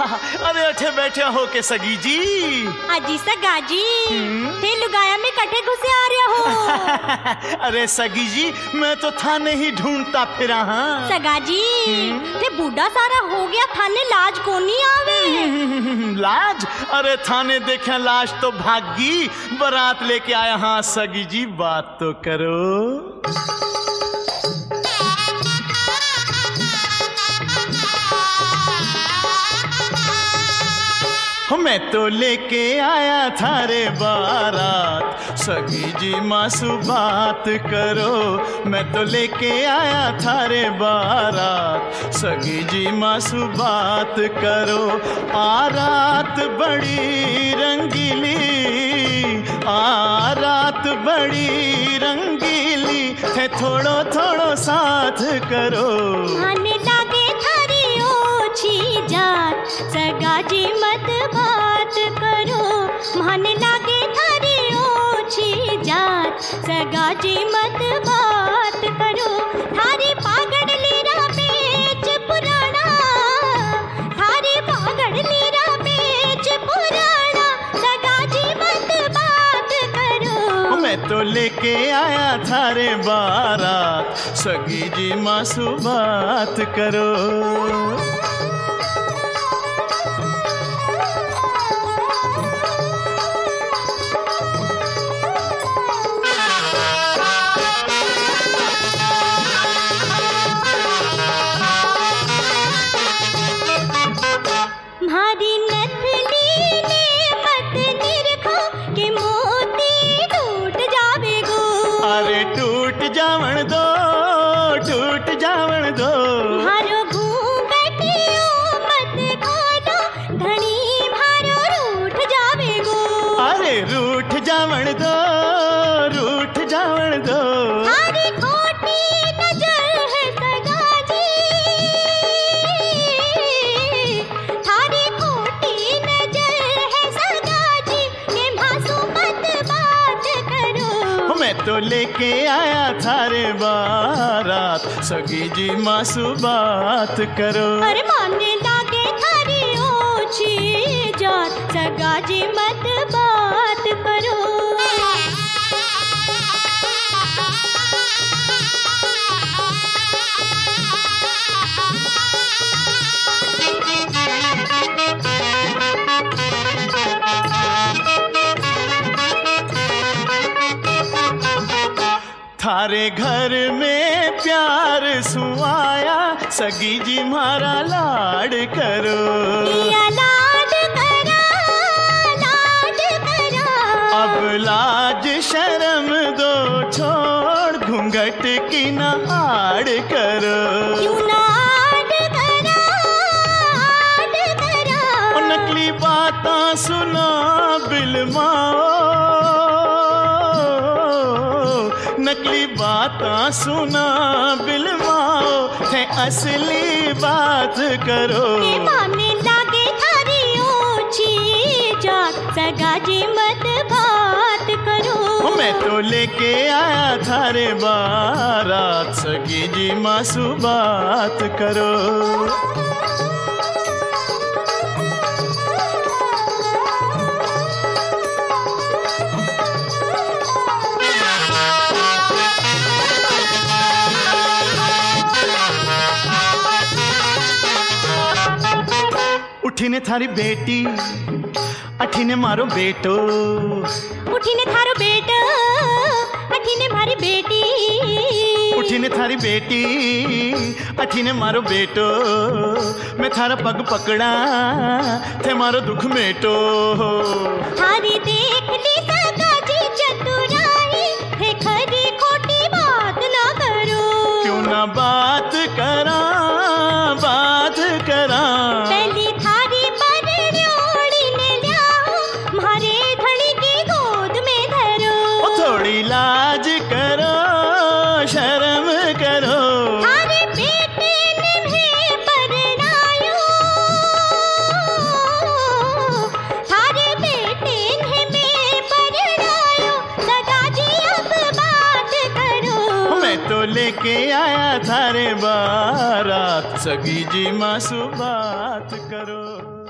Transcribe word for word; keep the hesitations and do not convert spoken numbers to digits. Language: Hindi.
अरे अठे बैठे हो के सगी जी। अजी सगा जी थे लुगाया में कटे घुसे आ रहे हो। अरे सगी जी मैं तो थाने ही ढूंढता फिरा। हाँ सगा जी थे बूढ़ा सारा हो गया, थाने लाज को नहीं आवे। लाज? अरे थाने देखा लाज तो भागी, बारात लेके आया। हाँ सगी जी बात तो करो। मैं तो लेके आया थारे बारात, सगी जी मासू बात करो। मैं तो लेके आया थारे बारात, सगी जी मासू बात करो। आ रात बड़ी रंगीली, आ रात बड़ी रंगीली है, थोड़ो थोड़ो साथ करो। आने लागे थारी ओछी जात, सगा जी मत बात करो। माने लागे थारी ओछी जात, सगा जी मत बात करो। थारी पागड़ लीरा बेच पुराना, थारी पागड़ लीरा बेच पुराना, सगा जी मत बात करो। मैं तो लेके आया थारे बारात, सगी जी मासू बात करो। भारी नथली ने मत निरखो के मोती टूट जावे गो। अरे टूट जावण दो, टूट जावण दो। भारो घूंघटियो मत खोलो, धनी भारो रूठ जावे गो। अरे रूठ जावण दो, रूठ जावण दो। थारी खोटी नजर है सगा जी, थारी खोटी नजर है सगा जी, के भासो मत बात करो। मैं तो लेके आया थारे बारात, सगी जी मासू बात करो। अरे माने लागे थारी ओछी जात, सगा जी मत बात करो। थारे घर में प्यार सुआया, सगी जी मारा लाड करो। या लाड करा, लाड करा। अब लाज शर्म दो छोड़, घूंघट की ना आड़ करो। क्यों ना आड करा, आड करा। और नकली बातां सुना बिलमाओ, नकली बातां सुना बिलमाओ, थे असली बात करो। के माने लागे थारी ओछी जात, सगा जी मत बात करो। मैं तो लेके आया थारे बारात, सगी जी मासू बात करो। उठीने थारी बेटी, अठीने मारो बेटो। उठीने थारो बेटो, अठीने मारी बेटी। उठीने थारी बेटी, अठीने मारो बेटो। मैं थारा पग पकड़ा, थे मारो दुख मेटो। थारी देख ली सगा जी चतुराई, है खरी खोटी बात ना करो। क्यों ना बात करा, बात करा। पहली थारी परन्योड़ी ने ल्याओ, म्हारे धड़ी की गोद में धरो। ओ थोड़ी लाज करो, शर्म करो। थारे बेटे ने भी परनायो, थारे बेटे ने भी परनायो, सगा जी अब बात करो। मैं तो लेके आया थारे बारात, सगी जी मासू बात करो।